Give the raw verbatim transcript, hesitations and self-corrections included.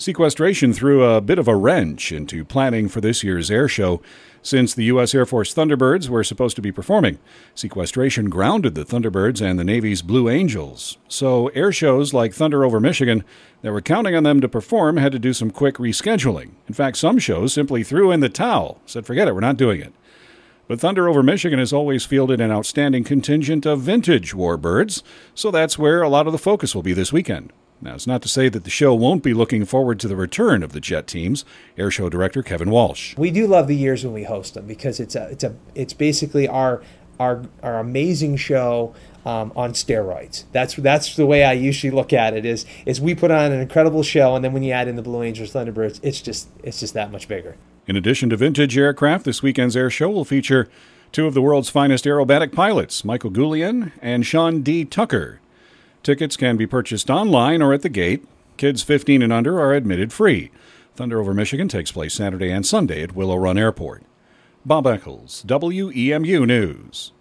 Sequestration threw a bit of a wrench into planning for this year's air show. Since the U S Air Force Thunderbirds were supposed to be performing, sequestration grounded the Thunderbirds and the Navy's Blue Angels. So air shows like Thunder Over Michigan that were counting on them to perform had to do some quick rescheduling. In fact, some shows simply threw in the towel, said, forget it, we're not doing it. But Thunder Over Michigan has always fielded an outstanding contingent of vintage warbirds, so that's where a lot of the focus will be this weekend. Now, it's not to say that the show won't be looking forward to the return of the jet teams. Airshow director Kevin Walsh. We do love the years when we host them because it's a it's a it's basically our our our amazing show um, on steroids. That's that's the way I usually look at it. Is is we put on an incredible show, and then when you add in the Blue Angels, Thunderbirds, it's just it's just that much bigger. In addition to vintage aircraft, this weekend's air show will feature two of the world's finest aerobatic pilots, Michael Goulian and Sean D. Tucker. Tickets can be purchased online or at the gate. Kids fifteen and under are admitted free. Thunder Over Michigan takes place Saturday and Sunday at Willow Run Airport. Bob Eccles, W E M U News.